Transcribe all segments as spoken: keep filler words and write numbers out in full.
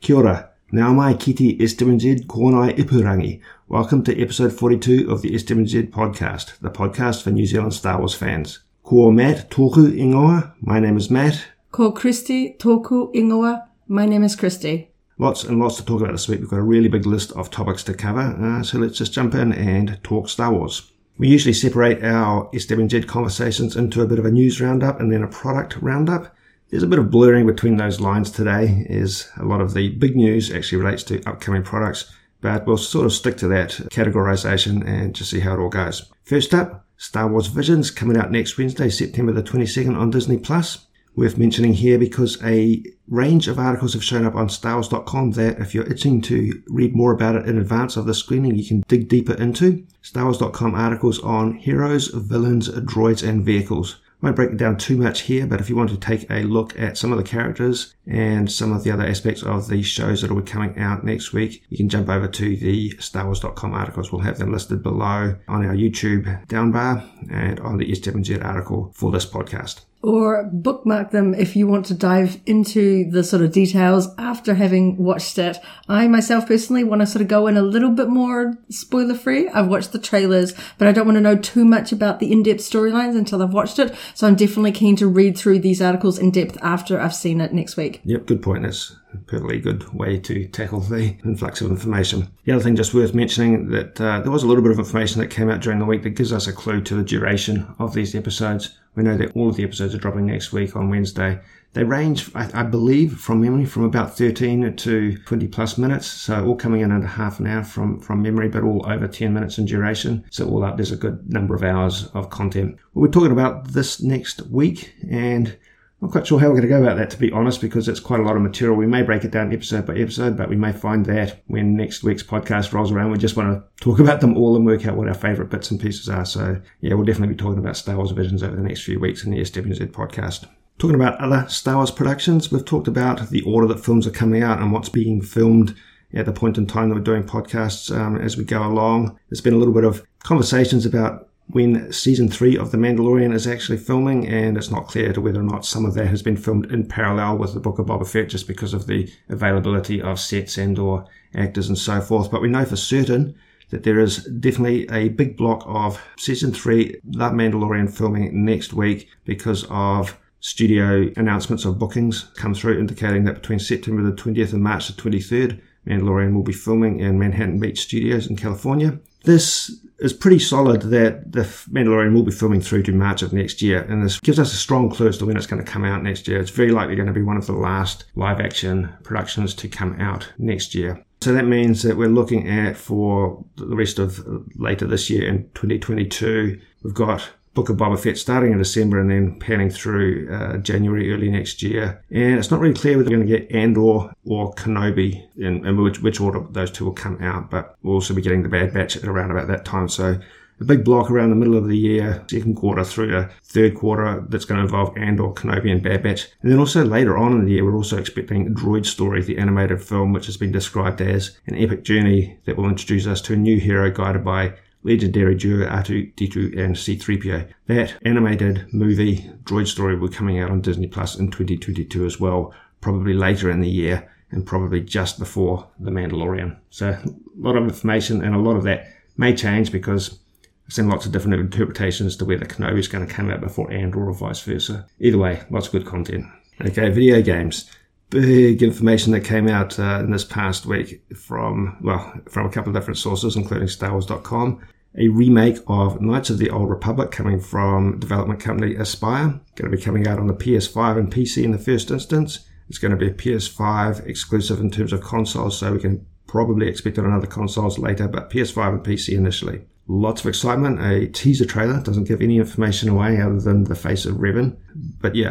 Kia ora. Nau mai kiti S W Z Kōnai Ipurangi. Welcome to episode forty-two of the S W Z podcast, the podcast for New Zealand Star Wars fans. Ko Matt tōku ingoa. My name is Matt. Ko Christy tōku ingoa. My name is Christy. Lots and lots to talk about this week. We've got a really big list of topics to cover, uh, so let's just jump in and talk Star Wars. We usually separate our S W Z conversations into a bit of a news roundup and then a product roundup. There's a bit of blurring between those lines today, as a lot of the big news actually relates to upcoming products, but we'll sort of stick to that categorization and just see how it all goes. First up, Star Wars Visions coming out next Wednesday, September the twenty-second on Disney plus. Worth mentioning here because a range of articles have shown up on Star Wars dot com that if you're itching to read more about it in advance of the screening, you can dig deeper into. Star Wars dot com articles on heroes, villains, droids, and vehicles. Won't break it down too much here, but if you want to take a look at some of the characters and some of the other aspects of the shows that will be coming out next week, you can jump over to the Star Wars dot com articles. We'll have them listed below on our YouTube down bar and on the S W Z article for this podcast. Or bookmark them if you want to dive into the sort of details after having watched it. I myself personally want to sort of go in a little bit more spoiler free. I've watched the trailers, but I don't want to know too much about the in-depth storylines until I've watched it. So I'm definitely keen to read through these articles in depth after I've seen it next week. Yep, good point. That's a perfectly good way to tackle the influx of information. The other thing just worth mentioning that uh, there was a little bit of information that came out during the week that gives us a clue to the duration of these episodes. We know that all of the episodes are dropping next week on Wednesday. They range, I, I believe, from memory, from about thirteen to twenty plus minutes. So all coming in under half an hour from, from memory, but all over ten minutes in duration. So all up, there's a good number of hours of content. Well, we're talking about this next week, and I'm not quite sure how we're going to go about that, to be honest, because it's quite a lot of material. We may break it down episode by episode, but we may find that when next week's podcast rolls around, we just want to talk about them all and work out what our favourite bits and pieces are. So, yeah, we'll definitely be talking about Star Wars Visions over the next few weeks in the S W Z podcast. Talking about other Star Wars productions, we've talked about the order that films are coming out and what's being filmed at the point in time that we're doing podcasts um, as we go along. There's been a little bit of conversations about when season three of The Mandalorian is actually filming, and it's not clear to whether or not some of that has been filmed in parallel with the Book of Boba Fett just because of the availability of sets and or actors and so forth. But we know for certain that there is definitely a big block of season three The Mandalorian filming next week because of studio announcements of bookings come through indicating that between September the twentieth and March the twenty-third, Mandalorian will be filming in Manhattan Beach Studios in California. This is pretty solid that the Mandalorian will be filming through to March of next year, and this gives us a strong clue as to when it's going to come out next year. It's very likely going to be one of the last live-action productions to come out next year. So that means that we're looking at, for the rest of later this year in twenty twenty-two, we've got Book of Boba Fett starting in December and then panning through uh, January, early next year. And it's not really clear whether we're going to get Andor or Kenobi in, in which, which order those two will come out, but we'll also be getting the Bad Batch at around about that time. So a big block around the middle of the year, second quarter through to third quarter, that's going to involve Andor, Kenobi, and Bad Batch. And then also later on in the year, we're also expecting Droid Story, the animated film, which has been described as an epic journey that will introduce us to a new hero guided by legendary duo R two D two and C three P O. That animated movie, Droid Story, will be coming out on Disney plus in twenty twenty-two as well, probably later in the year and probably just before The Mandalorian. So a lot of information, and a lot of that may change because I've seen lots of different interpretations to whether Kenobi is going to come out before Andor or vice versa. Either way, lots of good content. Okay, video games. Big information that came out uh, in this past week from, well, from a couple of different sources, including Star Wars dot com. A remake of Knights of the Old Republic coming from development company Aspyr. Going to be coming out on the P S five and P C in the first instance. It's going to be a P S five exclusive in terms of consoles, so we can probably expect it on other consoles later, but P S five and P C initially. Lots of excitement. A teaser trailer doesn't give any information away other than the face of Revan. But yeah,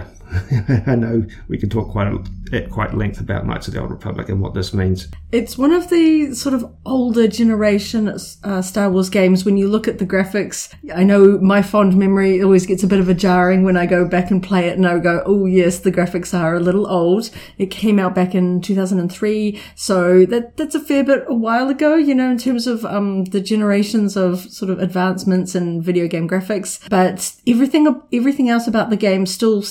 I know we can talk quite at quite length about Knights of the Old Republic and what this means. It's one of the sort of older generation uh, Star Wars games. When you look at the graphics, I know my fond memory always gets a bit of a jarring when I go back and play it and I go, oh yes, the graphics are a little old. It came out back in two thousand three, so that that's a fair bit a while ago, you know, in terms of um the generations of sort of advancements in video game graphics. But everything everything else about the game still stands the test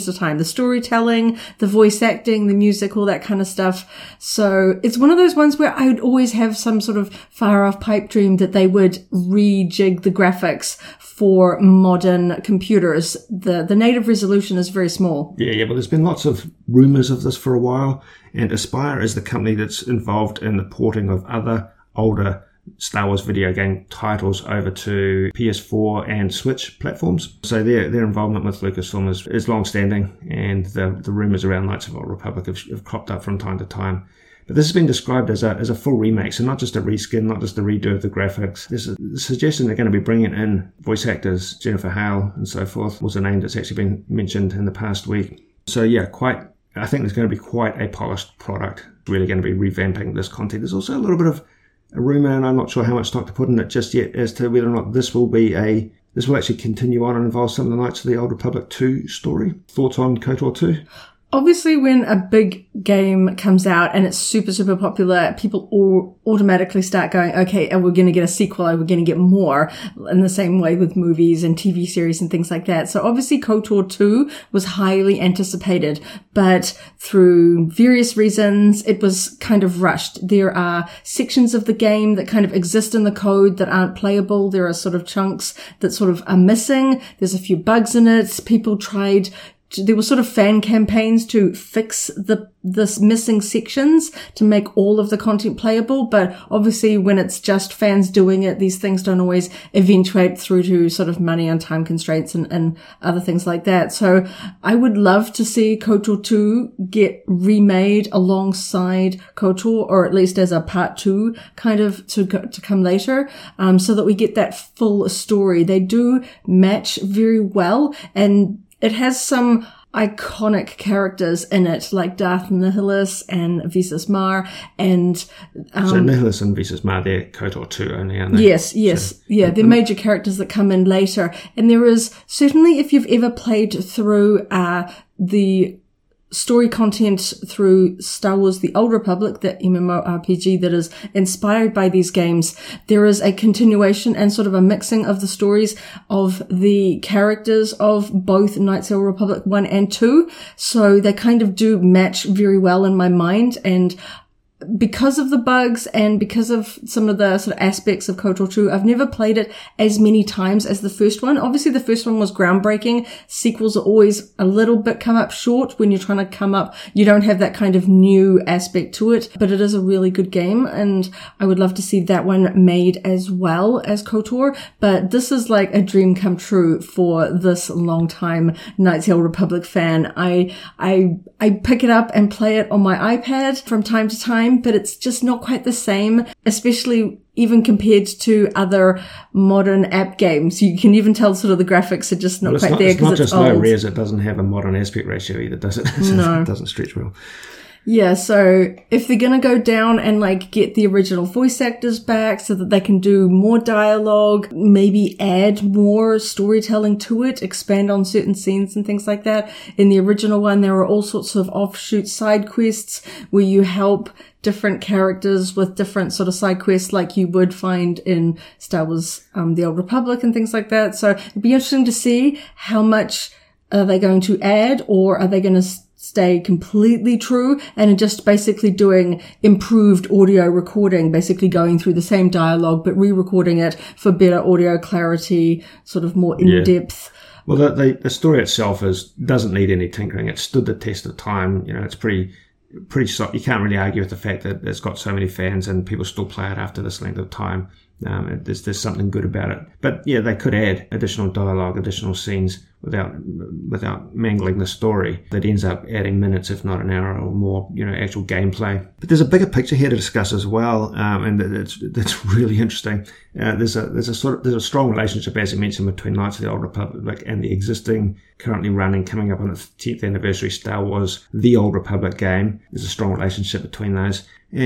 test of time. The storytelling, the voice acting, the music, all that kind of stuff. So it's one of those ones where I would always have some sort of far off pipe dream that they would rejig the graphics for modern computers. The the native resolution is very small. Yeah, yeah, but there's been lots of rumours of this for a while, and Aspyr is the company that's involved in the porting of other older Star Wars video game titles over to P S four and Switch platforms. So their their involvement with Lucasfilm is, is long-standing, and the, the rumours around Knights of the Old Republic have, have cropped up from time to time. But this has been described as a as a full remake, so not just a reskin, not just a redo of the graphics. There's a suggestion they're going to be bringing in voice actors, Jennifer Hale and so forth, was a name that's actually been mentioned in the past week. So yeah, quite. I think there's going to be quite a polished product. Really going to be revamping this content. There's also a little bit of a rumour, and I'm not sure how much stock to put in it just yet, as to whether or not this will be a this will actually continue on and involve some of the Knights of the Old Republic two story. Thoughts on KOTOR two? Obviously, when a big game comes out and it's super, super popular, people all automatically start going, okay, are we going to get a sequel? Are we going to get more? In the same way with movies and T V series and things like that. So obviously, KOTOR two was highly anticipated, but through various reasons, it was kind of rushed. There are sections of the game that kind of exist in the code that aren't playable. There are sort of chunks that sort of are missing. There's a few bugs in it. People tried There were sort of fan campaigns to fix the this missing sections to make all of the content playable, but obviously when it's just fans doing it, these things don't always eventuate through to sort of money and time constraints and, and other things like that. So I would love to see KOTOR two get remade alongside KOTOR, or at least as a part two kind of to to come later, um, so that we get that full story. They do match very well, and it has some iconic characters in it, like Darth Nihilus and Visas Mar, and um, so Nihilus and Visas Mar, they're KOTOR two only, aren't they? Yes, yes, so, yeah, they're major characters that come in later. And there is certainly, if you've ever played through uh the story content through Star Wars The Old Republic, the MMORPG that is inspired by these games, there is a continuation and sort of a mixing of the stories of the characters of both Knights of the Old Republic one and two. So they kind of do match very well in my mind, and because of the bugs and because of some of the sort of aspects of KOTOR two, I've never played it as many times as the first one. Obviously, the first one was groundbreaking. Sequels are always a little bit come up short when you're trying to come up. You don't have that kind of new aspect to it, but it is a really good game, and I would love to see that one made as well as KOTOR. But this is like a dream come true for this long-time Knights of the Old Republic fan. I, I, I pick it up and play it on my iPad from time to time, but it's just not quite the same, especially even compared to other modern app games. You can even tell sort of the graphics are just not well, quite not, there because it's, it's not just old. low res, it doesn't have a modern aspect ratio either, does it? No. It doesn't stretch well. Yeah, so if they're gonna go down and like get the original voice actors back so that they can do more dialogue, maybe add more storytelling to it, expand on certain scenes and things like that. In the original one, there were all sorts of offshoot side quests where you help different characters with different sort of side quests like you would find in Star Wars, um, The Old Republic and things like that. So it'd be interesting to see how much are they going to add, or are they going to stay completely true and just basically doing improved audio recording, basically going through the same dialogue but re-recording it for better audio clarity, sort of more in-depth. Yeah. Well, the, the, the story itself is doesn't need any tinkering. It's stood the test of time. You know, it's pretty pretty soft. You can't really argue with the fact that it's got so many fans and people still play it after this length of time. Um, there's, there's something good about it. But yeah, they could add additional dialogue, additional scenes without without mangling the story that ends up adding minutes, if not an hour or more, you know, actual gameplay. But there's a bigger picture here to discuss as well, um, and it's that's really interesting. Uh, there's a there's a sort of there's a strong relationship, as you mentioned, between Knights of the Old Republic and the existing, currently running, coming up on its tenth anniversary Star Wars The Old Republic game. There's a strong relationship between those. And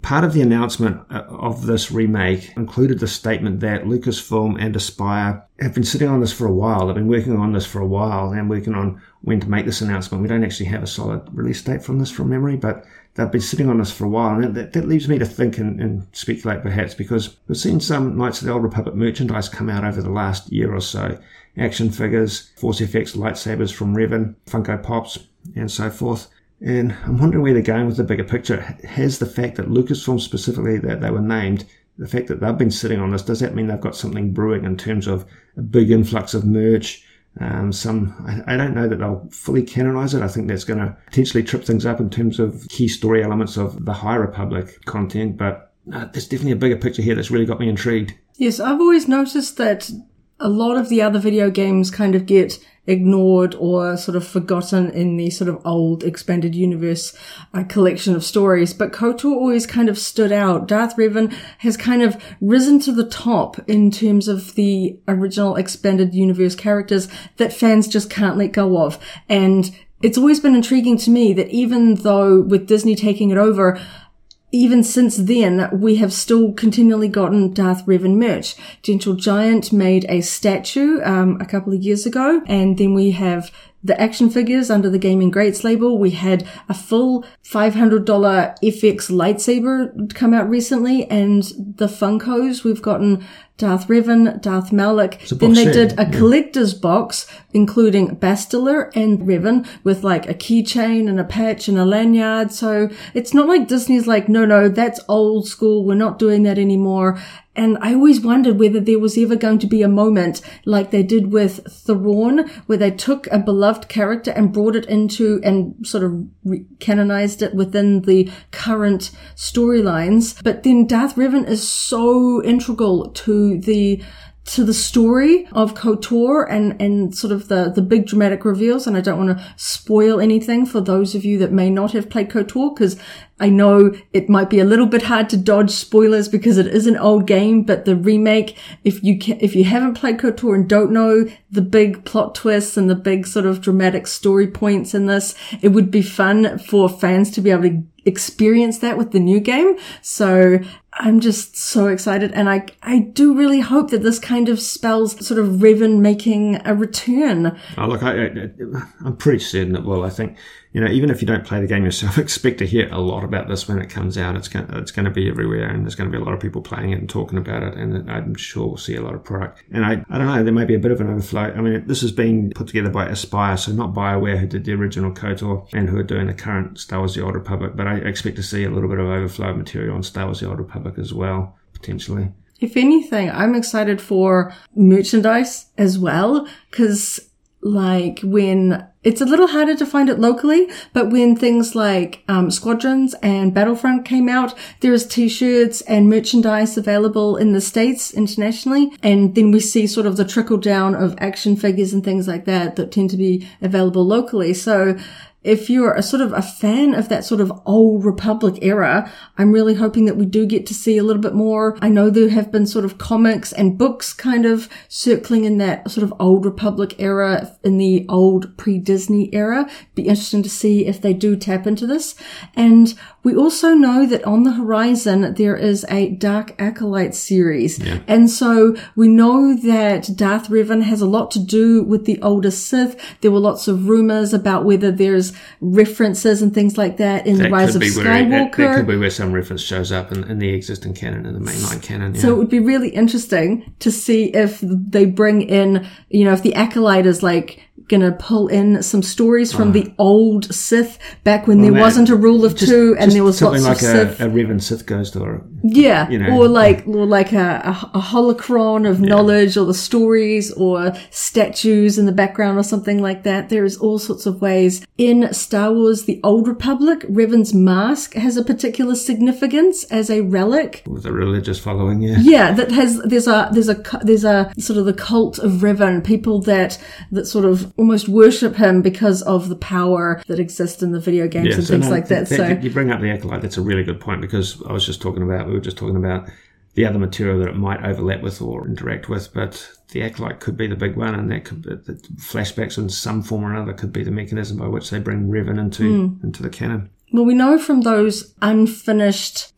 Part of the announcement of this remake included the statement that Lucasfilm and Aspyr have been sitting on this for a while. They've been working on this for a while and working on when to make this announcement. We don't actually have a solid release date from this from memory, but they've been sitting on this for a while. And that, that leaves me to think and, and speculate perhaps, because we've seen some Knights of the Old Republic merchandise come out over the last year or so. Action figures, Force F X lightsabers from Revan, Funko Pops, and so forth. And I'm wondering where they're going with the bigger picture. Has the fact that Lucasfilm specifically, that they were named, the fact that they've been sitting on this, does that mean they've got something brewing in terms of a big influx of merch? Um, some, I, I don't know that they'll fully canonize it. I think that's going to potentially trip things up in terms of key story elements of the High Republic content, but uh, there's definitely a bigger picture here that's really got me intrigued. Yes, I've always noticed that a lot of the other video games kind of get ignored or sort of forgotten in the sort of old expanded universe uh, collection of stories. But KOTOR always kind of stood out. Darth Revan has kind of risen to the top in terms of the original expanded universe characters that fans just can't let go of. And it's always been intriguing to me that even though with Disney taking it over, even since then, we have still continually gotten Darth Revan merch. Gentle Giant made a statue um, a couple of years ago, and then we have the action figures under the Gaming Greats label. We had a full five hundred dollars F X lightsaber come out recently, and the Funkos, we've gotten Darth Revan, Darth Malak. Then they did a collector's box, including Bastila and Revan, with like a keychain and a patch and a lanyard. So it's not like Disney's like, no, no, that's old school. We're not doing that anymore. And I always wondered whether there was ever going to be a moment like they did with Thrawn, where they took a beloved character and brought it into and sort of re- canonized it within the current storylines. But then Darth Revan is so integral to the to the story of KOTOR and, and sort of the, the big dramatic reveals. And I don't want to spoil anything for those of you that may not have played KOTOR, because I know it might be a little bit hard to dodge spoilers because it is an old game, but the remake, if you can, if you haven't played KOTOR and don't know the big plot twists and the big sort of dramatic story points in this, it would be fun for fans to be able to experience that with the new game. So I'm just so excited, and I I do really hope that this kind of spells sort of Revan making a return. Oh, look, I, I, I'm pretty certain it will. I think, you know, even if you don't play the game yourself, expect to hear a lot about this when it comes out. It's going, it's going to be everywhere, and there's going to be a lot of people playing it and talking about it, and I'm sure we'll see a lot of product. And I, I don't know, there may be a bit of an overflow. I mean, this has been put together by Aspyr, so not BioWare, who did the original KOTOR and who are doing the current Star Wars The Old Republic, but I expect to see a little bit of overflow material on Star Wars The Old Republic as well, potentially. If anything, I'm excited for merchandise as well, because like when it's a little harder to find it locally, but when things like um, Squadrons and Battlefront came out, there's t-shirts and merchandise available in the States internationally. And then we see sort of the trickle down of action figures and things like that that tend to be available locally. So if you're a sort of a fan of that sort of old Republic era, I'm really hoping that we do get to see a little bit more. I know there have been sort of comics and books kind of circling in that sort of old Republic era, in the old pre-Disney era. Be interesting to see if they do tap into this. And we also know that on the horizon, there is a Dark Acolyte series. Yeah. And so we know that Darth Revan has a lot to do with the older Sith. There were lots of rumors about whether there's references and things like that in that the Rise of Skywalker. That, that could be where some reference shows up in, in the existing canon, in the mainline canon. Yeah. So it would be really interesting to see if they bring in, you know, if the Acolyte is like gonna pull in some stories from oh. the old Sith back when well, there man, wasn't a rule of just, two and just there was something lots like of a, Sith. a Revan Sith ghost, or yeah, you know, or like or like a, a, a holocron of yeah. knowledge, or the stories, or statues in the background, or something like that. There is all sorts of ways. In Star Wars: The Old Republic, Revan's mask has a particular significance as a relic with a religious following. Yeah, yeah, that has there's a there's a there's a sort of the cult of Revan, people that that sort of almost worship him because of the power that exists in the video games yeah, and so things no, like that. that. So you bring up the Acolyte. That's a really good point, because I was just talking about we were just talking about the other material that it might overlap with or interact with, but the Acolyte could be the big one, and that could be the flashbacks in some form or another could be the mechanism by which they bring Revan into mm. into the canon. Well, we know from those unfinished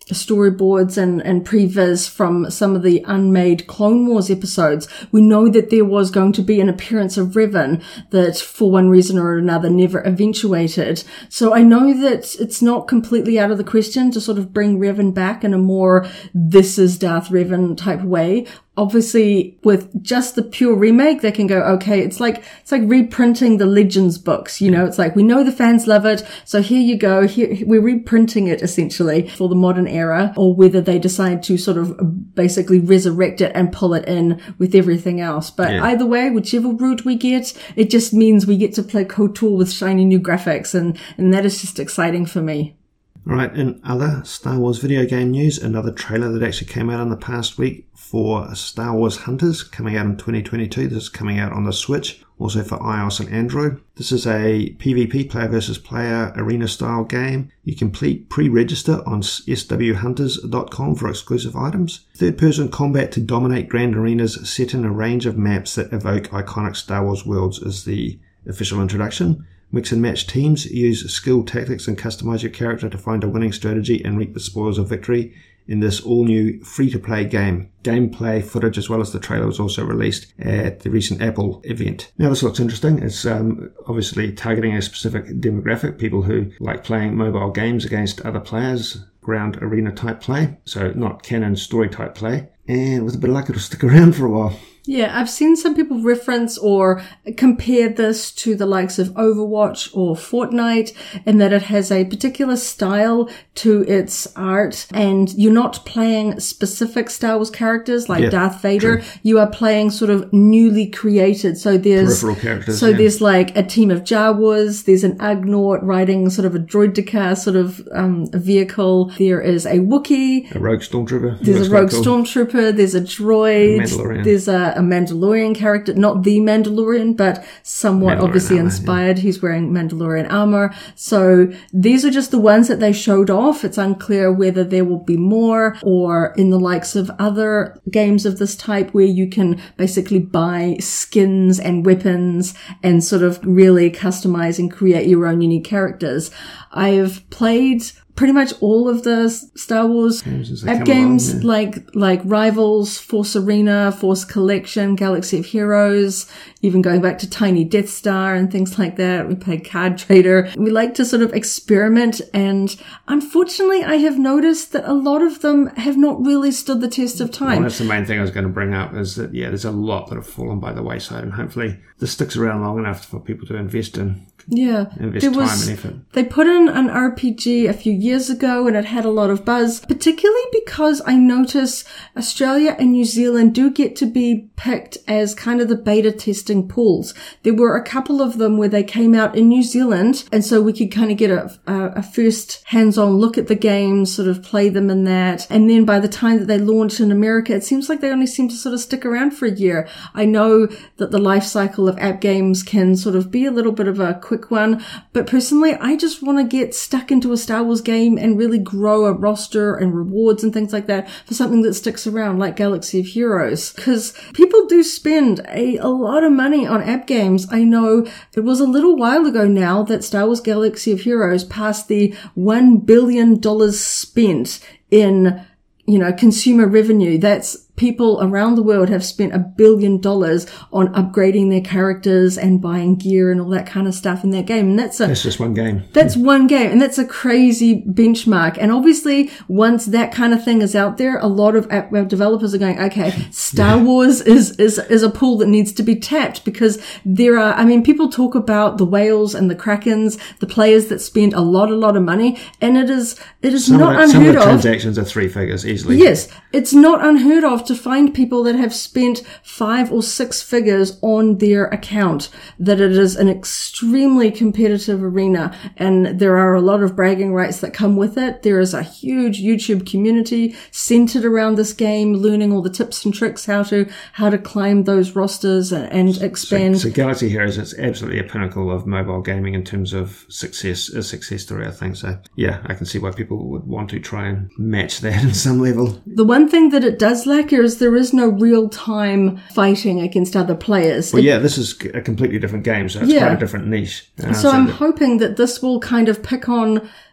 storyboards and, and previs from some of the unmade Clone Wars episodes, we know that there was going to be an appearance of Revan that for one reason or another never eventuated. So I know that it's not completely out of the question to sort of bring Revan back in a more this is Darth Revan type way. Obviously, with just the pure remake, they can go, okay, it's like, it's like reprinting the Legends books, you know, it's like, we know the fans love it, so here you go, here, we're reprinting it essentially for the modern era, or whether they decide to sort of basically resurrect it and pull it in with everything else. But yeah. Either way, whichever route we get, it just means we get to play KOTOR with shiny new graphics, and, and that is just exciting for me. Right, in other Star Wars video game news, another trailer that actually came out in the past week for Star Wars Hunters, coming out in twenty twenty-two. This is coming out on the Switch, also for iOS and Android. This is a PvP, player versus player, arena-style game. You can pre-register on S W hunters dot com for exclusive items. Third-person combat to dominate grand arenas set in a range of maps that evoke iconic Star Wars worlds is the official introduction. Mix and match teams, use skill tactics and customize your character to find a winning strategy and reap the spoils of victory in this all-new free-to-play game. Gameplay footage as well as the trailer was also released at the recent Apple event. Now this looks interesting. It's um, obviously targeting a specific demographic, people who like playing mobile games against other players, ground arena type play, so not canon story type play. And with a bit of luck it'll stick around for a while. Yeah, I've seen some people reference or compare this to the likes of Overwatch or Fortnite, in that it has a particular style to its art, and you're not playing specific Star Wars characters like yeah, Darth Vader. True. You are playing sort of newly created. So there's peripheral characters. So yeah. there's like a team of Jawas. There's an Ugnaught riding sort of a droideka sort of um, vehicle. There is a Wookiee. A rogue stormtrooper. There's a rogue cool. stormtrooper. There's a droid. A Mandalorian. There's a a Mandalorian character, not the Mandalorian, but somewhat Mandalorian obviously armor, inspired. Yeah. He's wearing Mandalorian armor. So these are just the ones that they showed off. It's unclear whether there will be more, or in the likes of other games of this type where you can basically buy skins and weapons and sort of really customize and create your own unique characters. I have played pretty much all of the Star Wars app games, along, yeah. like like Rivals, Force Arena, Force Collection, Galaxy of Heroes, even going back to Tiny Death Star and things like that. We played Card Trader. We like to sort of experiment, and unfortunately I have noticed that a lot of them have not really stood the test of time. Well, that's the main thing I was going to bring up, is that, yeah, there's a lot that have fallen by the wayside, and hopefully this sticks around long enough for people to invest in. Yeah, invest there time was, and effort. They put in an R P G a few years ago and it had a lot of buzz, particularly because I notice Australia and New Zealand do get to be picked as kind of the beta testing pools. There were a couple of them where they came out in New Zealand, and so we could kind of get a, a, a first hands-on look at the games, sort of play them in that. And then by the time that they launched in America, it seems like they only seem to sort of stick around for a year. I know that the life cycle of app games can sort of be a little bit of a quick one, but personally I just want to get stuck into a Star Wars game and really grow a roster and rewards and things like that for something that sticks around, like Galaxy of Heroes, because people do spend a, a lot of money on app games. I know it was a little while ago now that Star Wars Galaxy of Heroes passed the one billion dollars spent in, you know, consumer revenue. That's people around the world have spent a billion dollars on upgrading their characters and buying gear and all that kind of stuff in that game. And that's a, that's just one game. That's one game. And that's a crazy benchmark. And obviously once that kind of thing is out there, a lot of app web developers are going, okay, Star yeah. Wars is, is, is a pool that needs to be tapped, because there are, I mean, people talk about the whales and the krakens, the players that spend a lot, a lot of money. And it is, it is some not of it, unheard some of the of. transactions are three figures easily. Yes. It's not unheard of to find people that have spent five or six figures on their account, that it is an extremely competitive arena, and there are a lot of bragging rights that come with it. There is a huge YouTube community centered around this game, learning all the tips and tricks how to how to climb those rosters and, and expand. So, so Galaxy Heroes is absolutely a pinnacle of mobile gaming in terms of success, a success story, I think. So yeah, I can see why people would want to try and match that in some level. The one thing that it does lack is there is no real-time fighting against other players. Well, it, yeah, this is a completely different game, so it's yeah. quite a different niche. Uh, so, so I'm that, hoping that this will kind of pick on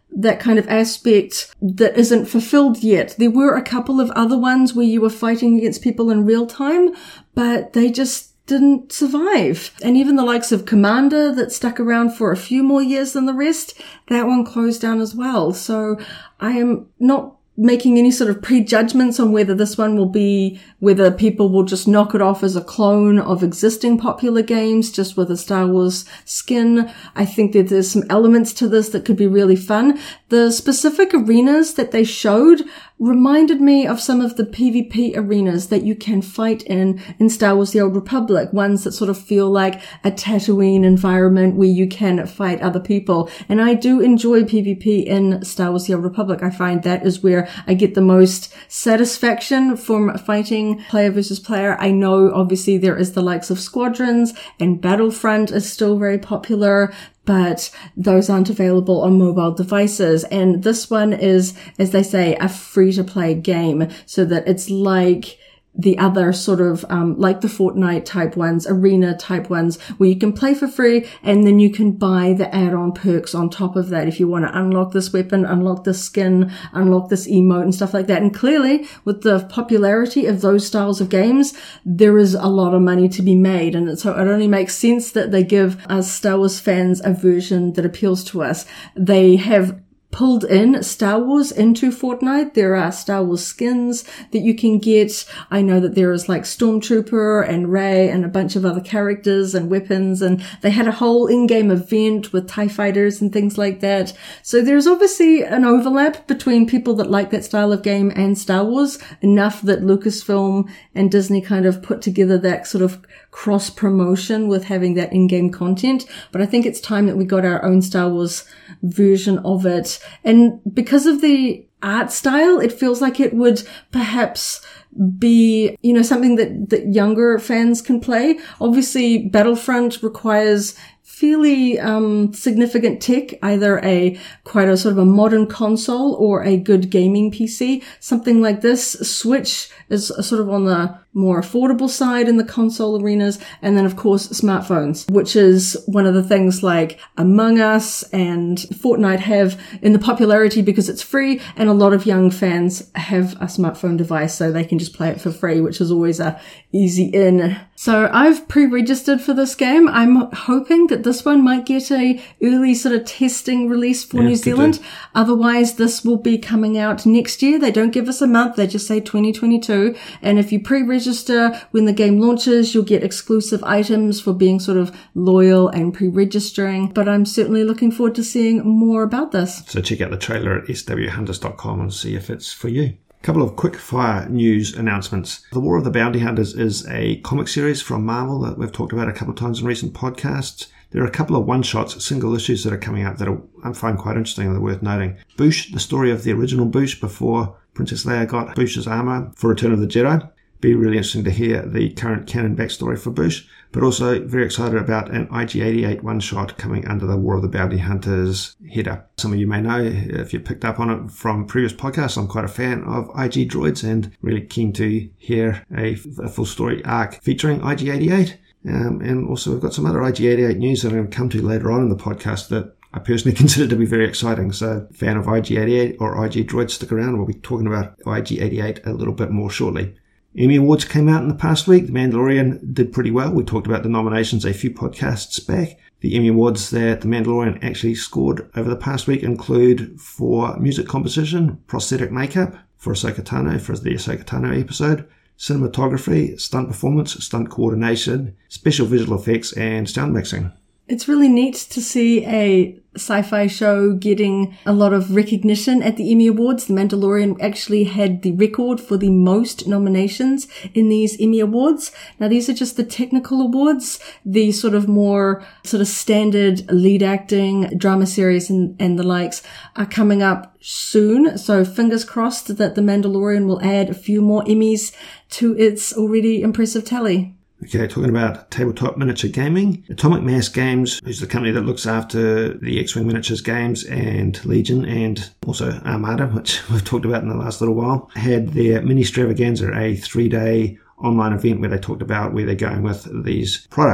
that kind of aspect that isn't fulfilled yet. There were a couple of other ones where you were fighting against people in real time, but they just didn't survive. And even the likes of Commander that stuck around for a few more years than the rest, that one closed down as well. So I am not making any sort of prejudgments on whether this one will be, whether people will just knock it off as a clone of existing popular games, just with a Star Wars skin. I think that there's some elements to this that could be really fun. The specific arenas that they showed reminded me of some of the PvP arenas that you can fight in in Star Wars The Old Republic, ones that sort of feel like a Tatooine environment where you can fight other people. And I do enjoy PvP in Star Wars The Old Republic. I find that is where I get the most satisfaction from fighting player versus player. I know obviously there is the likes of Squadrons, and Battlefront is still very popular, but those aren't available on mobile devices. And this one is, as they say, a free-to-play game, so that it's like the other sort of, um, like the Fortnite type ones, arena type ones, where you can play for free and then you can buy the add-on perks on top of that. If you want to unlock this weapon, unlock this skin, unlock this emote and stuff like that. And clearly, with the popularity of those styles of games, there is a lot of money to be made. And so it only makes sense that they give us Star Wars fans a version that appeals to us. They have pulled in Star Wars into Fortnite. There are Star Wars skins that you can get. I know that there is like Stormtrooper and Rey and a bunch of other characters and weapons, and they had a whole in-game event with TIE fighters and things like that. So there's obviously an overlap between people that like that style of game and Star Wars, enough that Lucasfilm and Disney kind of put together that sort of cross promotion with having that in-game content. But I think it's time that we got our own Star Wars version of it. And because of the art style, it feels like it would perhaps be, you know, something that, that younger fans can play. Obviously, Battlefront requires fairly um significant tech, either a quite a sort of a modern console or a good gaming P C. Something like this, Switch is sort of on the more affordable side in the console arenas, and then of course smartphones, which is one of the things like Among Us and Fortnite have in the popularity because it's free, and a lot of young fans have a smartphone device so they can just play it for free, which is always a easy in. So I've pre-registered for this game. I'm hoping that this one might get a early sort of testing release for yeah, New Zealand. Do. Otherwise, this will be coming out next year. They don't give us a month. They just say twenty twenty-two. And if you pre-register when the game launches, you'll get exclusive items for being sort of loyal and pre-registering. But I'm certainly looking forward to seeing more about this. So check out the trailer at s w hunters dot com and see if it's for you. A couple of quick fire news announcements. The War of the Bounty Hunters is a comic series from Marvel that we've talked about a couple of times in recent podcasts. There are a couple of one-shots, single issues that are coming out that are, I find quite interesting and they're worth noting. Boushh, the story of the original Boushh before Princess Leia got Boushh's armor for Return of the Jedi. Be really interesting to hear the current canon backstory for Boushh, but also very excited about an I G eighty-eight one-shot coming under the War of the Bounty Hunters header. Some of you may know, if you picked up on it from previous podcasts, I'm quite a fan of I G droids and really keen to hear a, a full story arc featuring I G eighty-eight. Um, and also we've got some other I G eighty-eight news that I'm going to come to later on in the podcast that I personally consider to be very exciting. So fan of I G eighty-eight or I G droids, stick around. We'll be talking about I G eighty-eight a little bit more shortly. Emmy Awards came out in the past week. The Mandalorian did pretty well. We talked about the nominations a few podcasts back. The Emmy Awards that The Mandalorian actually scored over the past week include for music composition, prosthetic makeup for Ahsoka Tano, for the Ahsoka Tano episode, cinematography, stunt performance, stunt coordination, special visual effects, and sound mixing. It's really neat to see a sci-fi show getting a lot of recognition at the Emmy Awards. The Mandalorian actually had the record for the most nominations in these Emmy Awards. Now, these are just the technical awards. The sort of more sort of standard lead acting, drama series and, and the likes are coming up soon. So fingers crossed that The Mandalorian will add a few more Emmys to its already impressive tally. Okay, talking about tabletop miniature gaming. Atomic Mass Games, who's the company that looks after the X-Wing miniatures games and Legion and also Armada, which we've talked about in the last little while, had their Mini Stravaganza, a three-day online event where they talked about where they're going with these products.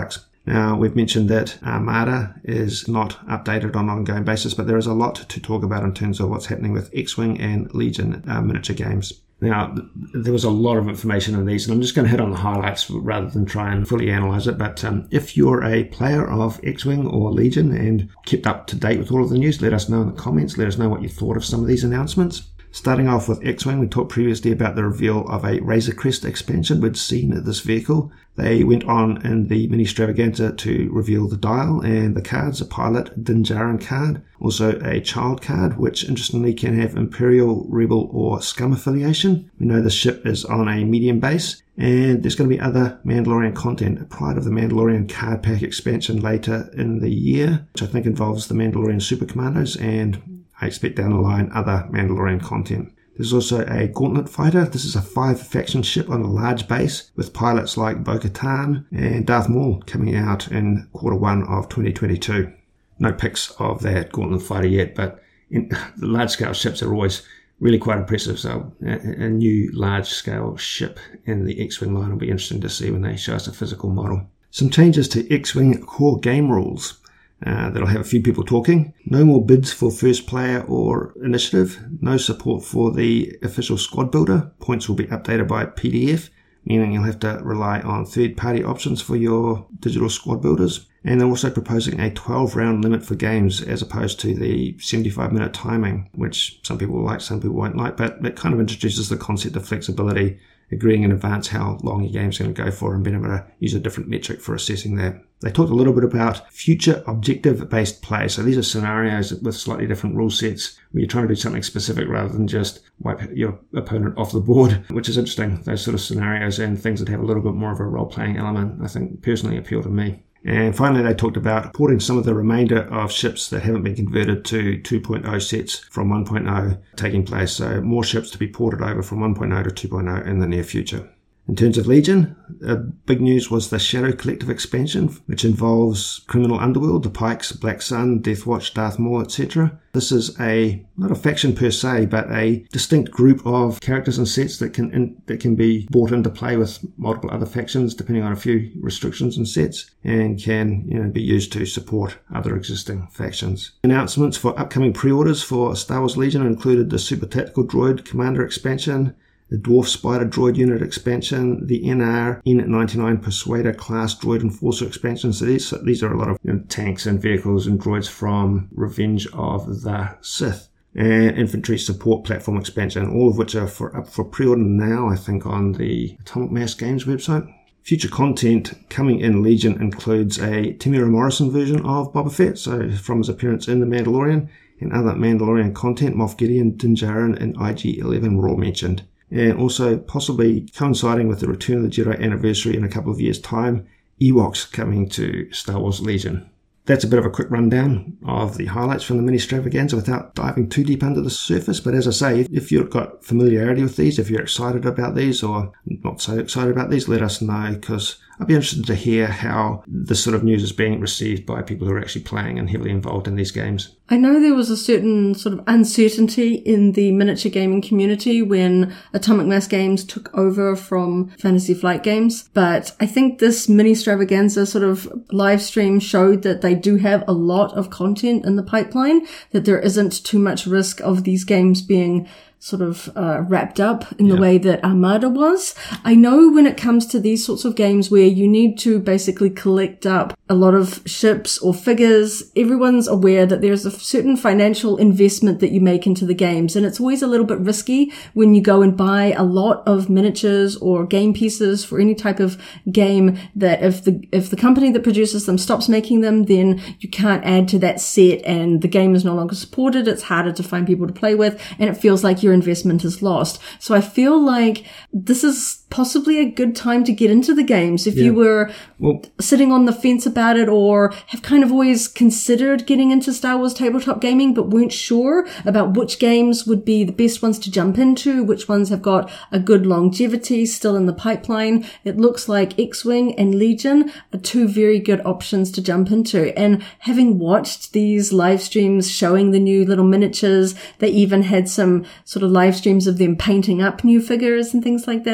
Now, we've mentioned that Armada is not updated on an ongoing basis, but there is a lot to talk about in terms of what's happening with X-Wing and Legion uh, miniature games. Now, there was a lot of information in these, and I'm just going to hit on the highlights rather than try and fully analyze it. But um, if you're a player of X-Wing or Legion and kept up to date with all of the news, let us know in the comments. Let us know what you thought of some of these announcements. Starting off with X-Wing, we talked previously about the reveal of a Razor Crest expansion. We'd seen this vehicle. They went on in the mini extravaganza to reveal the dial and the cards, a pilot Din Djarin card, also a child card, which interestingly can have Imperial, Rebel or Scum affiliation. We know the ship is on a medium base, and there's going to be other Mandalorian content. Pride of the Mandalorian card pack expansion later in the year, which I think involves the Mandalorian Super Commandos, and I expect down the line other Mandalorian content. There's also a Gauntlet Fighter. This is a five-faction ship on a large base with pilots like Bo-Katan and Darth Maul coming out in quarter one of twenty twenty-two. No pics of that Gauntlet Fighter yet, but in, the large-scale ships are always really quite impressive. So a, a new large-scale ship in the X-Wing line will be interesting to see when they show us a physical model. Some changes to X-Wing core game rules. Uh, that'll have a few people talking. No more bids for first player or initiative. No support for the official squad builder. Points will be updated by P D F, meaning you'll have to rely on third-party options for your digital squad builders. And they're also proposing a twelve round limit for games as opposed to the seventy-five minute timing, which some people will like, some people won't like, but it kind of introduces the concept of flexibility, agreeing in advance how long your game's going to go for and being able to use a different metric for assessing that. They talked a little bit about future objective-based play. So these are scenarios with slightly different rule sets where you're trying to do something specific rather than just wipe your opponent off the board, which is interesting. Those sort of scenarios and things that have a little bit more of a role-playing element, I think, personally appeal to me. And finally, they talked about porting some of the remainder of ships that haven't been converted to two point oh sets from one point oh taking place. So more ships to be ported over from one point oh to two point oh in the near future. In terms of Legion, uh, big news was the Shadow Collective expansion, which involves Criminal Underworld, the Pikes, Black Sun, Deathwatch, Darth Maul, et cetera. This is a, not a faction per se, but a distinct group of characters and sets that can in, that can be brought into play with multiple other factions, depending on a few restrictions and sets, and can, you know, be used to support other existing factions. Announcements for upcoming pre-orders for Star Wars Legion included the Super Tactical Droid Commander expansion, the Dwarf Spider Droid Unit expansion, the N R N ninety-nine Persuader Class Droid Enforcer expansion. So these, these are a lot of, you know, tanks and vehicles and droids from Revenge of the Sith. And Infantry Support Platform expansion, all of which are for, up for pre-order now, I think, on the Atomic Mass Games website. Future content coming in Legion includes a Temuera Morrison version of Boba Fett, so from his appearance in The Mandalorian, and other Mandalorian content. Moff Gideon, Din Djarin, and I G eleven were all mentioned. And also, possibly coinciding with the Return of the Jedi anniversary in a couple of years' time, Ewoks coming to Star Wars Legion. That's a bit of a quick rundown of the highlights from the mini extravaganza without diving too deep under the surface. But as I say, if you've got familiarity with these, if you're excited about these or not so excited about these, let us know, because I'd be interested to hear how this sort of news is being received by people who are actually playing and heavily involved in these games. I know there was a certain sort of uncertainty in the miniature gaming community when Atomic Mass Games took over from Fantasy Flight Games, but I think this mini extravaganza sort of live stream showed that they do have a lot of content in the pipeline, that there isn't too much risk of these games being sort of uh, wrapped up in the yeah. way that Armada was. I know when it comes to these sorts of games where you need to basically collect up a lot of ships or figures, everyone's aware that there's a certain financial investment that you make into the games, and it's always a little bit risky when you go and buy a lot of miniatures or game pieces for any type of game, that if the if the company that produces them stops making them, then you can't add to that set and the game is no longer supported. It's harder to find people to play with, and it feels like your investment is lost. So I feel like this is possibly a good time to get into the games if yeah. you were well, sitting on the fence about it, or have kind of always considered getting into Star Wars tabletop gaming but weren't sure about which games would be the best ones to jump into, which ones have got a good longevity still in the pipeline. It looks like X-Wing and Legion are two very good options to jump into. And having watched these live streams showing the new little miniatures, they even had some sort of live streams of them painting up new figures and things like that, sort of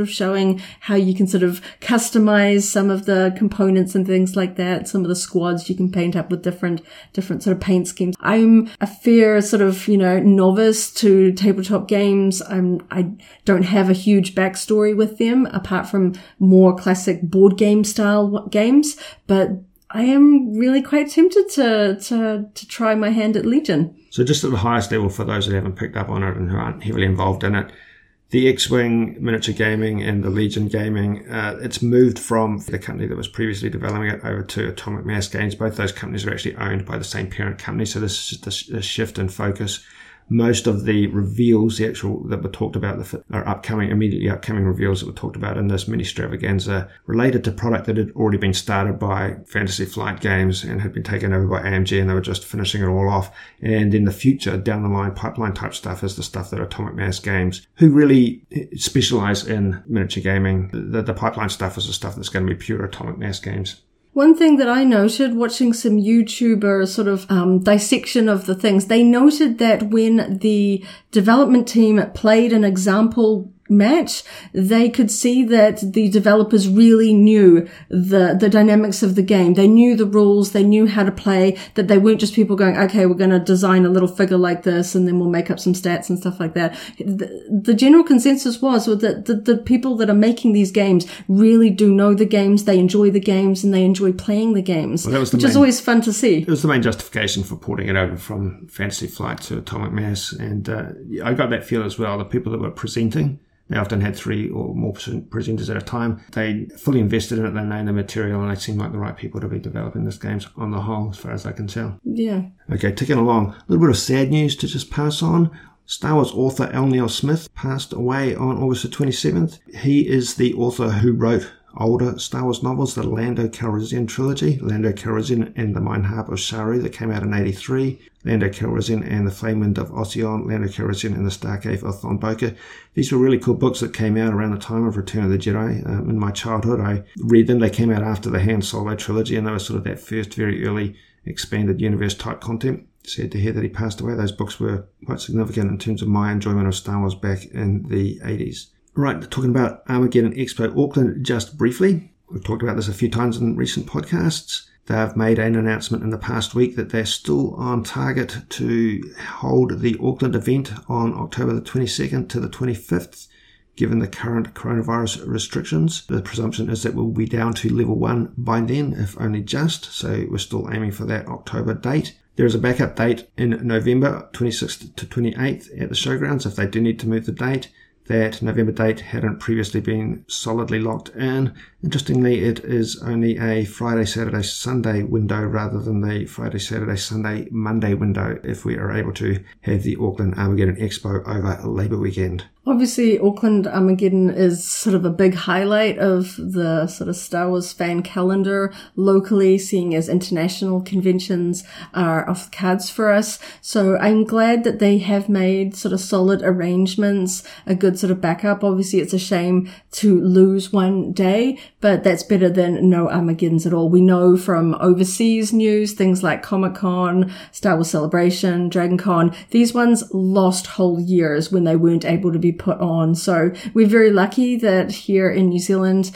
of showing how you can sort of customize some of the components and things like that. Some of the squads you can paint up with different, different sort of paint schemes. I'm a fair sort of, you know, novice to tabletop games. I'm, I don't have a huge backstory with them apart from more classic board game style games, but I am really quite tempted to, to, to try my hand at Legion. So just at the highest level, for those that haven't picked up on it and who aren't heavily involved in it, the X-Wing Miniature Gaming and the Legion Gaming, uh, it's moved from the company that was previously developing it over to Atomic Mass Games. Both those companies are actually owned by the same parent company, so this is just a shift in focus. Most of the reveals, the actual that were talked about, the are upcoming, immediately upcoming reveals that were talked about in this mini extravaganza, related to product that had already been started by Fantasy Flight Games and had been taken over by A M G, and they were just finishing it all off. And in the future, down the line, pipeline type stuff is the stuff that Atomic Mass Games, who really specialize in miniature gaming, the, the pipeline stuff is the stuff that's going to be pure Atomic Mass Games. One thing that I noted watching some YouTuber sort of um, dissection of the things, they noted that when the development team played an example match, they could see that the developers really knew the the dynamics of the game. They knew the rules, they knew how to play, that they weren't just people going, okay, we're going to design a little figure like this and then we'll make up some stats and stuff like that. The, the general consensus was that the, the people that are making these games really do know the games, they enjoy the games, and they enjoy playing the games, well, that was the which main, is always fun to see. It was the main justification for porting it over from Fantasy Flight to Atomic Mass, and uh, I got that feel as well. The people that were presenting, they often had three or more presenters at a time. They fully invested in it, they know the material, and they seem like the right people to be developing this game on the whole, as far as I can tell. Yeah. Okay, ticking along. A little bit of sad news to just pass on. Star Wars author Al Neil Smith passed away on August the twenty-seventh. He is the author who wrote older Star Wars novels, the Lando Calrissian trilogy, Lando Calrissian and the Mine Harp of Saru, that came out in eighty-three, Lando Calrissian and the Flame Wind of Ocean, Lando Calrissian and the Star Cave of Thon Boker. These were really cool books that came out around the time of Return of the Jedi. Um, in my childhood, I read them. They came out after the Han Solo trilogy, and they were sort of that first very early expanded universe type content. Sad to hear that he passed away. Those books were quite significant in terms of my enjoyment of Star Wars back in the eighties. Right, talking about Armageddon Expo Auckland just briefly. We've talked about this a few times in recent podcasts. They've made an announcement in the past week that they're still on target to hold the Auckland event on October the twenty-second to the twenty-fifth. Given the current coronavirus restrictions, the presumption is that we'll be down to level one by then, if only just. So we're still aiming for that October date. There is a backup date in November twenty-sixth to twenty-eighth at the showgrounds if they do need to move the date. That November date hadn't previously been solidly locked in. Interestingly, it is only a Friday, Saturday, Sunday window rather than the Friday, Saturday, Sunday, Monday window if we are able to have the Auckland Armageddon Expo over Labour weekend. Obviously, Auckland Armageddon is sort of a big highlight of the sort of Star Wars fan calendar locally, seeing as international conventions are off the cards for us. So I'm glad that they have made sort of solid arrangements, a good sort of backup. Obviously, it's a shame to lose one day, but that's better than no Armageddons at all. We know from overseas news, things like Comic-Con, Star Wars Celebration, Dragon Con, these ones lost whole years when they weren't able to be put on. So we're very lucky that here in New Zealand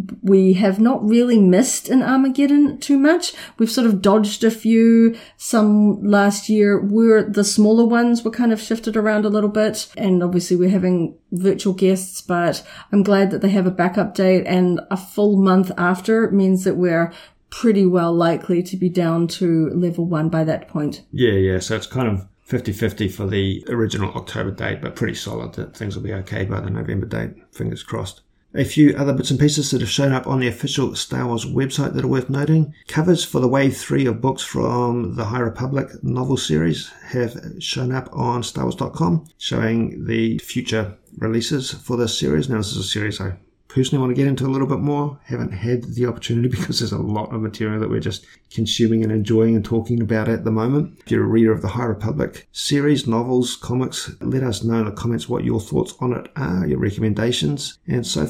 we have not really missed an Armageddon too much. We've sort of dodged a few. Some last year were the smaller ones were kind of shifted around a little bit, and obviously we're having virtual guests, but I'm glad that they have a backup date, and a full month after means that we're pretty well likely to be down to level one by that point. Yeah, yeah. So it's kind of fifty-fifty for the original October date, but pretty solid that things will be okay by the November date. Fingers crossed. A few other bits and pieces that have shown up on the official Star Wars website that are worth noting. Covers for the Wave three of books from the High Republic novel series have shown up on Star Wars dot com, showing the future releases for this series. Now, this is a series I personally want to get into a little bit more. Haven't had the opportunity because there's a lot of material that we're just consuming and enjoying and talking about at the moment. If you're a reader of the High Republic series, novels, comics, let us know in the comments what your thoughts on it are, your recommendations, and so forth.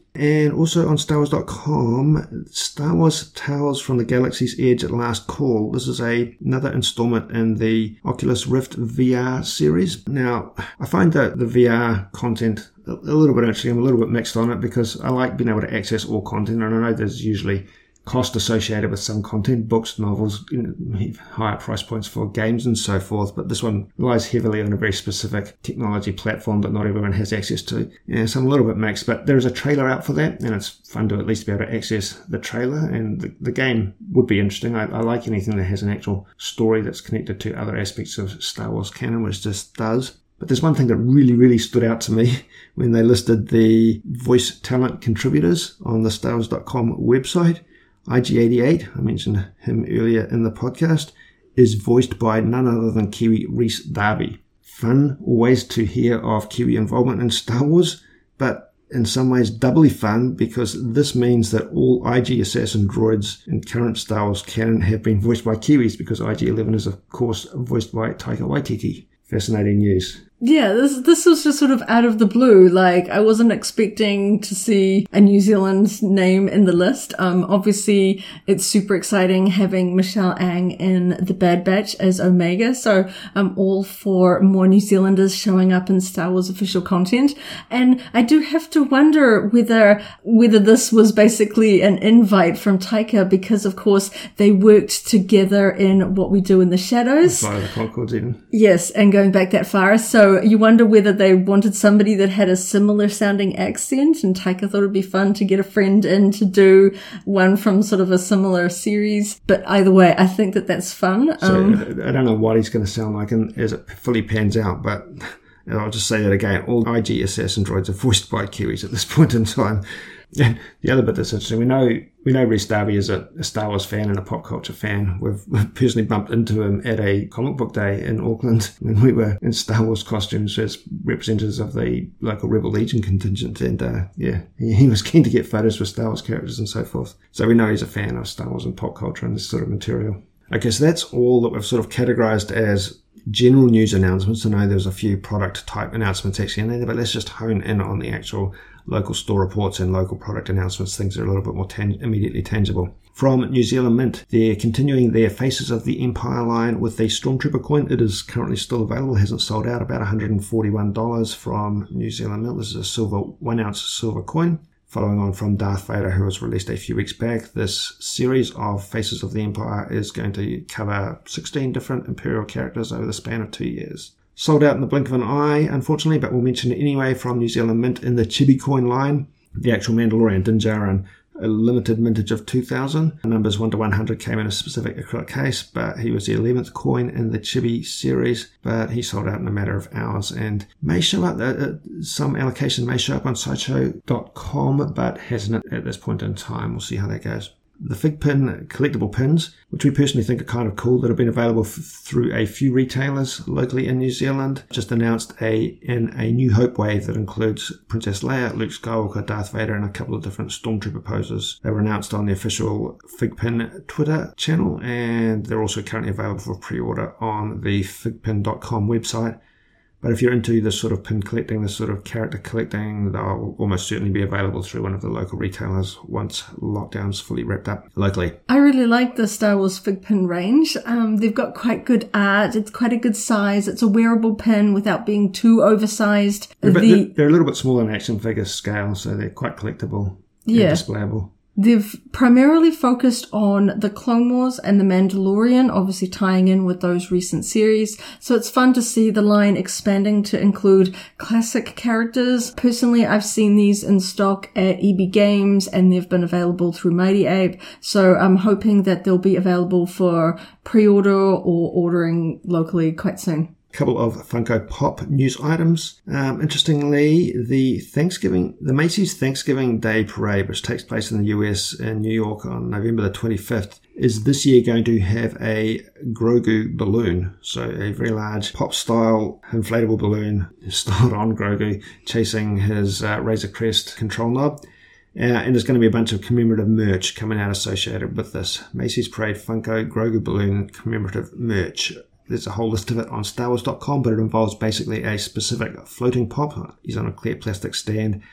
And also on Star Wars dot com, Star Wars Tales from the Galaxy's Edge at Last Call. This is a, another installment in the Oculus Rift V R series. Now, I find that the V R content a little bit interesting. I'm a little bit mixed on it because I like being able to access all content, and I know there's usually cost associated with some content, books, novels, you know, higher price points for games and so forth, but this one relies heavily on a very specific technology platform that not everyone has access to. Yeah, so I'm a little bit mixed, but there is a trailer out for that, and it's fun to at least be able to access the trailer, and the, the game would be interesting. I, I like anything that has an actual story that's connected to other aspects of Star Wars canon, which this does. But there's one thing that really, really stood out to me when they listed the voice talent contributors on the Star Wars dot com website. I G eighty-eight, I mentioned him earlier in the podcast, is voiced by none other than Kiwi Rhys Darby. Fun always to hear of Kiwi involvement in Star Wars, but in some ways doubly fun because this means that all I G assassin droids in current Star Wars canon have been voiced by Kiwis, because I G eleven is of course voiced by Taika Waititi. Fascinating news. Yeah, this this was just sort of out of the blue. Like, I wasn't expecting to see a New Zealand name in the list. Um, obviously, it's super exciting having Michelle Ang in The Bad Batch as Omega. So I'm all for more New Zealanders showing up in Star Wars official content. And I do have to wonder whether whether this was basically an invite from Taika, because of course they worked together in What We Do in the Shadows. Flight of the Conchords even. Yes, and going back that far. So you wonder whether they wanted somebody that had a similar sounding accent, and Taika thought it'd be fun to get a friend in to do one from sort of a similar series. But either way, I think that that's fun. So Um, I don't know what he's going to sound like in, as it fully pans out, but I'll just say that again. All I G assassin droids are voiced by Kiwis at this point in time. And the other bit that's interesting, we know we know Rhys Darby is a, a Star Wars fan and a pop culture fan. We've, we've personally bumped into him at a comic book day in Auckland when we were in Star Wars costumes as representatives of the local Rebel Legion contingent. And uh, yeah, he, he was keen to get photos with Star Wars characters and so forth. So we know he's a fan of Star Wars and pop culture and this sort of material. Okay, so that's all that we've sort of categorized as general news announcements. I know there's a few product type announcements actually in there, but let's just hone in on the actual local store reports and local product announcements, things that are a little bit more tan- immediately tangible. From New Zealand Mint, they're continuing their Faces of the Empire line with the Stormtrooper coin. It is currently still available, hasn't sold out, about one hundred forty-one dollars from New Zealand Mint. This is a silver, one ounce silver coin. Following on from Darth Vader, who was released a few weeks back, this series of Faces of the Empire is going to cover sixteen different Imperial characters over the span of two years. Sold out in the blink of an eye, unfortunately, but we'll mention it anyway from New Zealand Mint in the Chibi coin line. The actual Mandalorian Din Djarin, a limited mintage of two thousand. Numbers one to one hundred came in a specific acrylic case, but he was the eleventh coin in the Chibi series, but he sold out in a matter of hours and may show up, uh, some allocation may show up on sideshow dot com, but hasn't at this point in time. We'll see how that goes. The Fig Pin collectible pins, which we personally think are kind of cool, that have been available f- through a few retailers locally in New Zealand, just announced a in a New Hope wave that includes Princess Leia, Luke Skywalker, Darth Vader, and a couple of different Stormtrooper poses. They were announced on the official Fig Pin Twitter channel, and they're also currently available for pre-order on the fig pin dot com website. But if you're into this sort of pin collecting, this sort of character collecting, they'll almost certainly be available through one of the local retailers once lockdown's fully wrapped up locally. I really like the Star Wars Fig Pin range. Um, they've got quite good art. It's quite a good size. It's a wearable pin without being too oversized. But the, they're, they're a little bit smaller than action figure scale, so they're quite collectible yeah. and displayable. They've primarily focused on the Clone Wars and the Mandalorian, obviously tying in with those recent series. So it's fun to see the line expanding to include classic characters. Personally, I've seen these in stock at E B Games and they've been available through Mighty Ape. So I'm hoping that they'll be available for pre-order or ordering locally quite soon. Couple of Funko Pop news items. Um, interestingly, the Thanksgiving, the Macy's Thanksgiving Day Parade, which takes place in the U S in New York on November the twenty-fifth, is this year going to have a Grogu balloon. So a very large pop-style inflatable balloon styled on Grogu, chasing his uh, Razor Crest control knob. Uh, and there's going to be a bunch of commemorative merch coming out associated with this. Macy's Parade Funko Grogu Balloon commemorative merch. There's a whole list of it on Star Wars dot com, but it involves basically a specific floating pop. He's on a clear plastic stand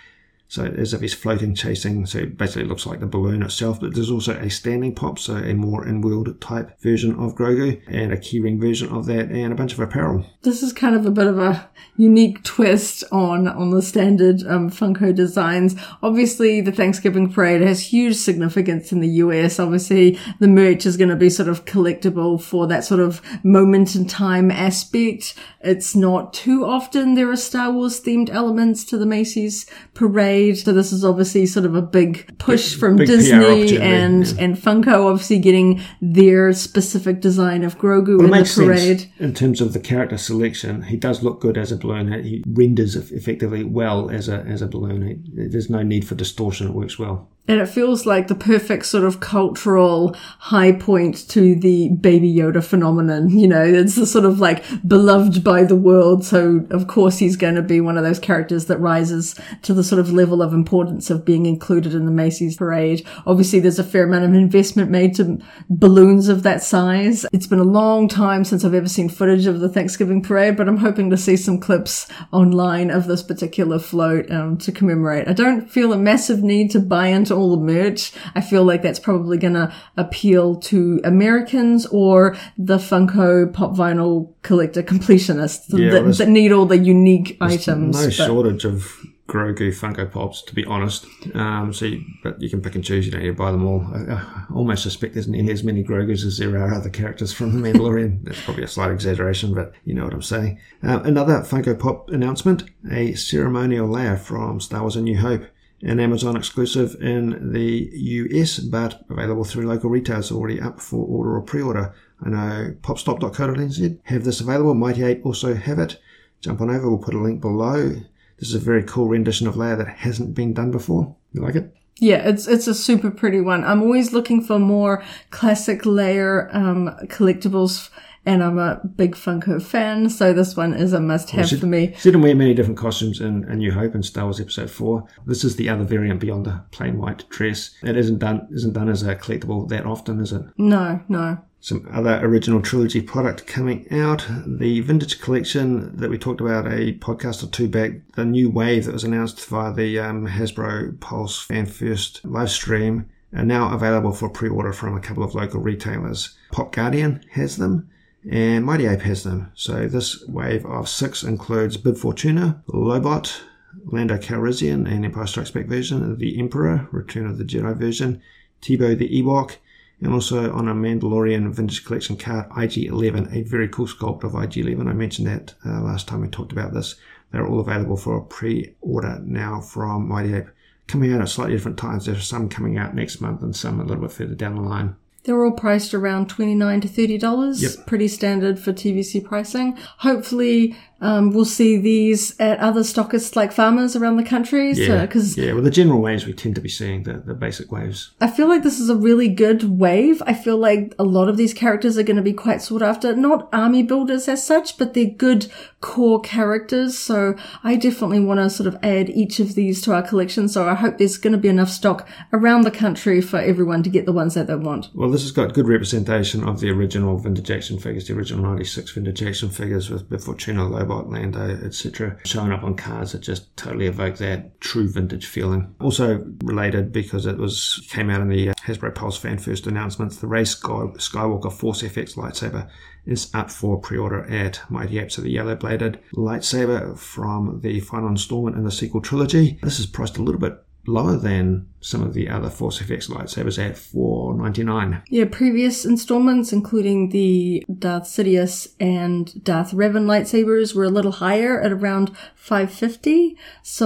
So as if he's floating, chasing. So it basically looks like the balloon itself. But there's also a standing pop, so a more in-world type version of Grogu, and a keyring version of that, and a bunch of apparel. This is kind of a bit of a unique twist on, on the standard um, Funko designs. Obviously, the Thanksgiving Parade has huge significance in the U S. Obviously, the merch is going to be sort of collectible for that sort of moment in time aspect. It's not too often there are Star Wars themed elements to the Macy's parade. So this is obviously sort of a big push big, from big Disney and, yeah. and Funko obviously getting their specific design of Grogu well, in it makes the parade. Sense in terms of the character selection. He does look good as a balloon. He renders effectively well as a as a balloon. He, there's no need for distortion. It works well. And it feels like the perfect sort of cultural high point to the Baby Yoda phenomenon. You know, it's the sort of like beloved by the world. So of course he's going to be one of those characters that rises to the sort of level of importance of being included in the Macy's parade. Obviously there's a fair amount of investment made to balloons of that size. It's been a long time since I've ever seen footage of the Thanksgiving parade, but I'm hoping to see some clips online of this particular float um, to commemorate. I don't feel a massive need to buy into all the merch. I feel like that's probably going to appeal to Americans or the Funko pop vinyl collector completionists yeah, that, well, that need all the unique items. No but shortage of Grogu Funko Pops, to be honest. Um, so, you, but you can pick and choose. You don't need to buy them all. I, I almost suspect there's nearly as many Grogus as there are other characters from The Mandalorian. That's probably a slight exaggeration, but you know what I'm saying. Uh, another Funko Pop announcement: a ceremonial Leia from Star Wars: A New Hope. An Amazon exclusive in the U S, but available through local retailers, already up for order or pre-order. I know popstop dot co dot n z have this available. Mighty Ape also have it. Jump on over. We'll put a link below. This is a very cool rendition of Leia that hasn't been done before. You like it? Yeah, it's it's a super pretty one. I'm always looking for more classic Leia um, collectibles. And I'm a big Funko fan, so this one is a must-have well, for me. She didn't wear many different costumes in A New Hope in Star Wars Episode four. This is the other variant beyond the plain white dress. It isn't done isn't done as a collectible that often, is it? No, no. Some other original trilogy product coming out. The Vintage Collection that we talked about a podcast or two back. The new wave that was announced via the um, Hasbro Pulse Fan First live stream are now available for pre-order from a couple of local retailers. Pop Guardian has them. And Mighty Ape has them. So this wave of six includes Bib Fortuna, Lobot, Lando Calrissian, and Empire Strikes Back version, The Emperor, Return of the Jedi version, Teebo the Ewok, and also on a Mandalorian Vintage Collection card, I G eleven, a very cool sculpt of I G eleven. I mentioned that uh, last time we talked about this. They're all available for pre-order now from Mighty Ape. Coming out at slightly different times. There's some coming out next month and some a little bit further down the line. They're all priced around twenty-nine to thirty dollars. Yep. Pretty standard for T V C pricing. Hopefully, um, we'll see these at other stockists like Farmers around the country. Yeah, so, cause yeah. Well, the general waves we tend to be seeing, the, the basic waves. I feel like this is a really good wave. I feel like a lot of these characters are going to be quite sought after. Not army builders as such, but they're good core characters. So I definitely want to sort of add each of these to our collection. So I hope there's going to be enough stock around the country for everyone to get the ones that they want. Well, this has got good representation of the original vintage action figures, the original ninety-six vintage action figures with Bib Fortuna, Lobot, Lando, et cetera, showing up on cards that just totally evoke that true vintage feeling. Also related, because it was came out in the Hasbro Pulse Fan First announcements, the Rey Sky, Skywalker Force F X lightsaber is up for pre-order at Mighty Ape. So the yellow-bladed lightsaber from the final installment in the sequel trilogy. This is priced a little bit lower than some of the other Force F X lightsabers at four ninety-nine. Yeah, previous installments, including the Darth Sidious and Darth Revan lightsabers, were a little higher at around five fifty.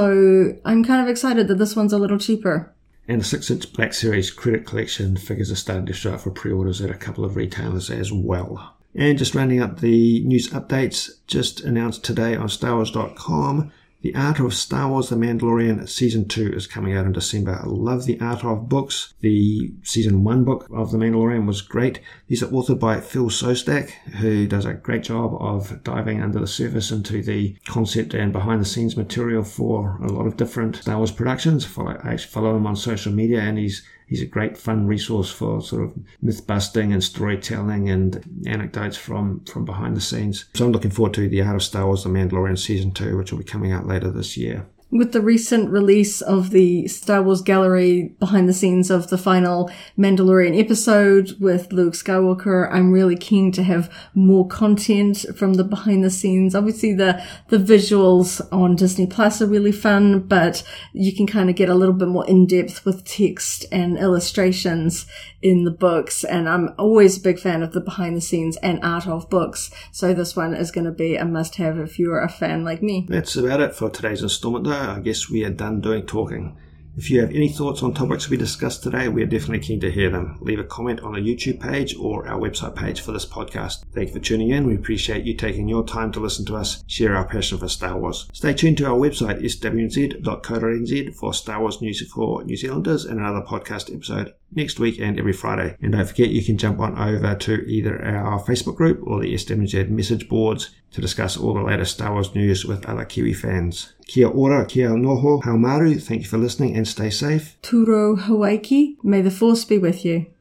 So I'm kind of excited that this one's a little cheaper. And the six-inch Black Series Credit Collection figures are starting to show up for pre-orders at a couple of retailers as well. And just rounding up the news updates, just announced today on Star Wars dot com, The Art of Star Wars The Mandalorian Season two is coming out in December. I love the Art of books. The Season one book of The Mandalorian was great. These are authored by Phil Szostak, who does a great job of diving under the surface into the concept and behind-the-scenes material for a lot of different Star Wars productions. I actually follow him on social media, and he's He's a great fun resource for sort of myth-busting and storytelling and anecdotes from, from behind the scenes. So I'm looking forward to The Art of Star Wars The Mandalorian Season two, which will be coming out later this year. With the recent release of the Star Wars Gallery behind the scenes of the final Mandalorian episode with Luke Skywalker, I'm really keen to have more content from the behind the scenes. Obviously the, the visuals on Disney Plus are really fun, but you can kind of get a little bit more in depth with text and illustrations in the books. And I'm always a big fan of the behind the scenes and art of books. So this one is going to be a must have if you're a fan like me. That's about it for today's installment though. I guess we are done doing talking. If you have any thoughts on topics we discussed today, we are definitely keen to hear them. Leave a comment on the YouTube page or our website page for this podcast. Thank you for tuning in. We appreciate you taking your time to listen to us share our passion for Star Wars. Stay tuned to our website, s w n z dot co dot n z, for Star Wars news for New Zealanders and another podcast episode next week and every Friday. And don't forget, you can jump on over to either our Facebook group or the S W N Z message boards to discuss all the latest Star Wars news with other Kiwi fans. Kia ora, kia noho, haumaru, thank you for listening and stay safe. Turo Hawaii, may the force be with you.